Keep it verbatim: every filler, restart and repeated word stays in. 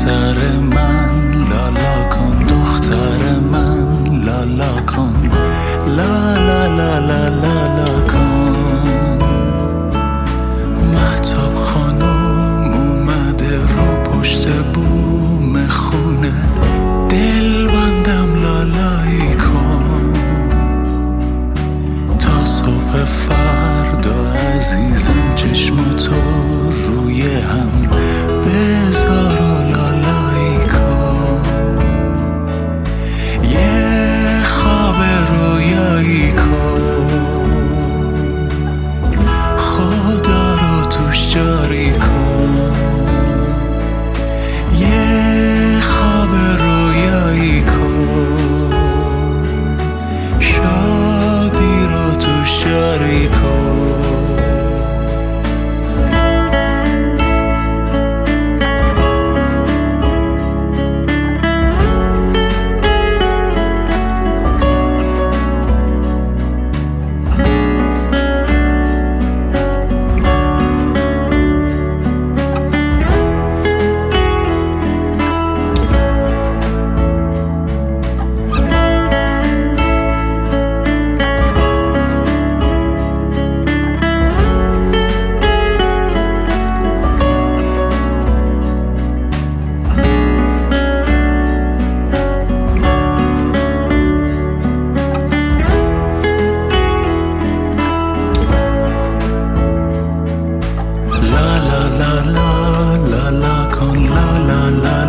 دختر من لالا کن، دختر من لالا کن، لا لا لا لا لا لا کن. مهتاب خانم اومده رو پشت بوم خونه، دل بندم لالایی کن تا صبح فردا عزیزم. چشماتو روی هم بذار و لالایی کن، یه خواب رویایی کن، خدا رو توش جاری کن، یه خواب رویایی کن، شادی رو توش جاری کن. La la la la la la con la la la